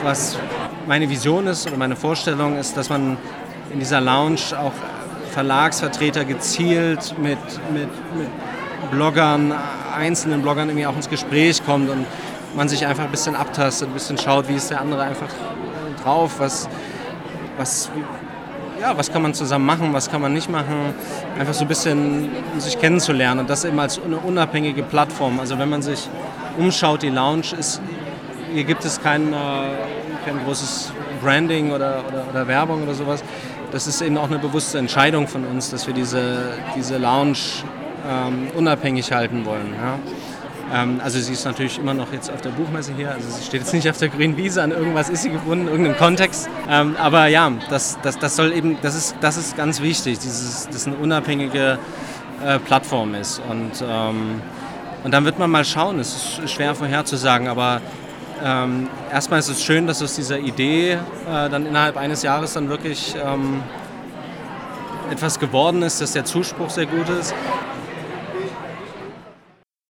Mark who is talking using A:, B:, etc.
A: was meine Vision ist oder meine Vorstellung ist, dass man in dieser Lounge auch Verlagsvertreter gezielt mit Bloggern, einzelnen Bloggern irgendwie auch ins Gespräch kommt und man sich einfach ein bisschen abtastet, ein bisschen schaut, wie ist der andere einfach drauf, was kann man zusammen machen, was kann man nicht machen, einfach so ein bisschen sich kennenzulernen und das eben als eine unabhängige Plattform. Also wenn man sich umschaut, die Lounge ist, hier gibt es kein großes Branding oder Werbung oder sowas. Das ist eben auch eine bewusste Entscheidung von uns, dass wir diese Lounge unabhängig halten wollen. Ja. Also sie ist natürlich immer noch jetzt auf der Buchmesse hier, also sie steht jetzt nicht auf der grünen Wiese, an irgendwas ist sie gebunden, irgendeinem Kontext. Aber ja, das soll eben, das ist ganz wichtig, dass es eine unabhängige Plattform ist. Und dann wird man mal schauen, es ist schwer vorherzusagen, aber erstmal ist es schön, dass aus dieser Idee dann innerhalb eines Jahres dann wirklich etwas geworden ist, dass der Zuspruch sehr gut ist.